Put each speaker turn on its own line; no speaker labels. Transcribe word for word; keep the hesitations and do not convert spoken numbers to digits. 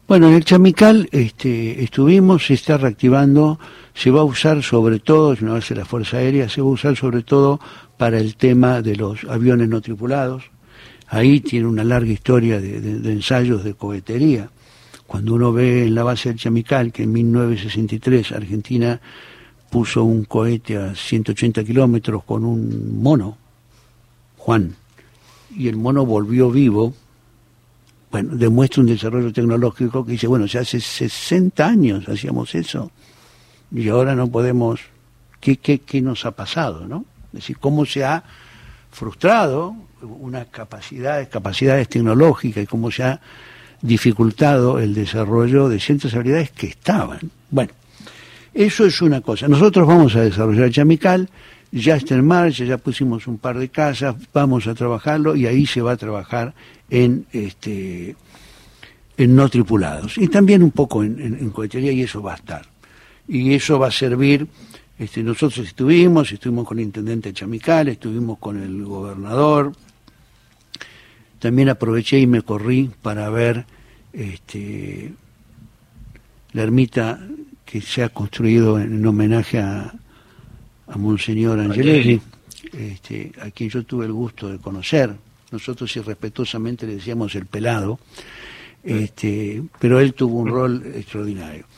Bueno, en el Chamical este, estuvimos, se está reactivando, se va a usar sobre todo, si no hace la Fuerza Aérea, se va a usar sobre todo para el tema de los aviones no tripulados. Ahí tiene una larga historia de, de, de ensayos de cohetería. Cuando uno ve en la base del Chamical que en mil novecientos sesenta y tres Argentina puso un cohete a ciento ochenta kilómetros con un mono, Juan, y el mono volvió vivo, bueno, demuestra un desarrollo tecnológico que dice, bueno, ya hace sesenta años hacíamos eso, y ahora no podemos, ¿qué, qué, qué nos ha pasado, no? Es decir, cómo se ha frustrado unas capacidades, capacidades tecnológicas y cómo se ha dificultado el desarrollo de ciertas habilidades que estaban. Bueno, eso es una cosa. Nosotros vamos a desarrollar el Chamical, ya está en marcha, ya pusimos un par de casas, vamos a trabajarlo y ahí se va a trabajar en este en no tripulados y también un poco en, en, en cohetería, y eso va a estar. Y eso va a servir, este, nosotros estuvimos, estuvimos con el intendente Chamical, estuvimos con el gobernador, también aproveché y me corrí para ver este, la ermita que se ha construido en, en homenaje a, a Monseñor Angelelli, este, a quien yo tuve el gusto de conocer. Nosotros irrespetuosamente le decíamos el pelado, este, pero él tuvo un rol extraordinario.